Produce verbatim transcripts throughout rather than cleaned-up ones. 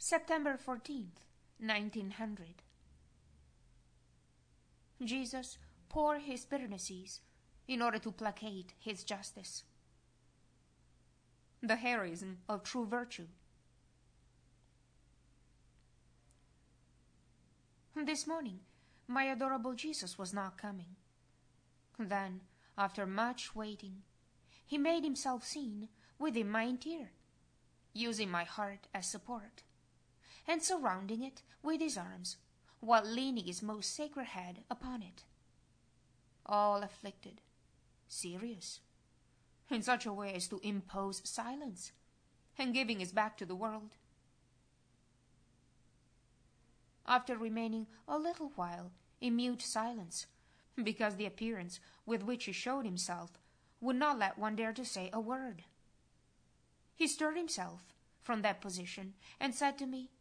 September fourteenth, nineteen hundred. Jesus poured his bitternesses in order to placate his justice. The heroism of true virtue. This morning, my adorable Jesus was not coming. Then, after much waiting, he made himself seen within my interior, using my heart as support, and surrounding it with his arms, while leaning his most sacred head upon it. All afflicted, serious, in such a way as to impose silence, and giving his back to the world. After remaining a little while in mute silence, because the appearance with which he showed himself would not let one dare to say a word, he stirred himself from that position and said to me,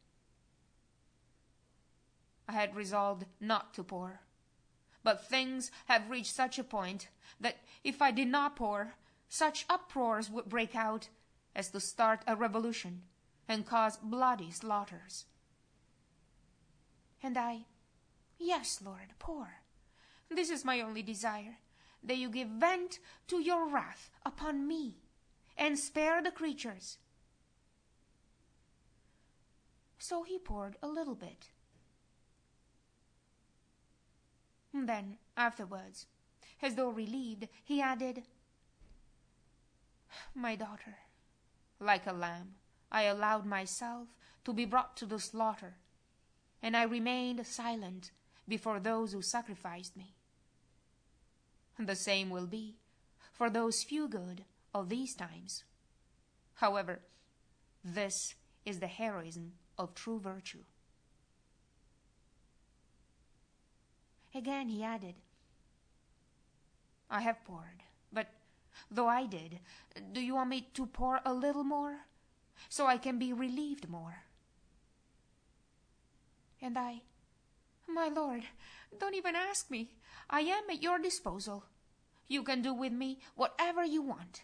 "I had resolved not to pour, but things have reached such a point that if I did not pour, such uproars would break out as to start a revolution and cause bloody slaughters." And I, "Yes, Lord, pour. This is my only desire, that you give vent to your wrath upon me, and spare the creatures." So he poured a little bit. Then, afterwards, as though relieved, he added, "My daughter, like a lamb, I allowed myself to be brought to the slaughter, and I remained silent before those who sacrificed me. The same will be for those few good of these times. However, this is the heroism of true virtue." Again he added, "I have poured, but though I did, do you want me to pour a little more, so I can be relieved more?" And I, "My Lord, don't even ask me. I am at your disposal. You can do with me whatever you want."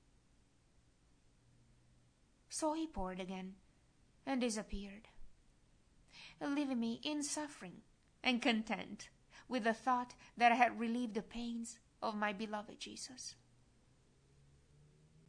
So he poured again and disappeared, leaving me in suffering and content with the thought that I had relieved the pains of my beloved Jesus.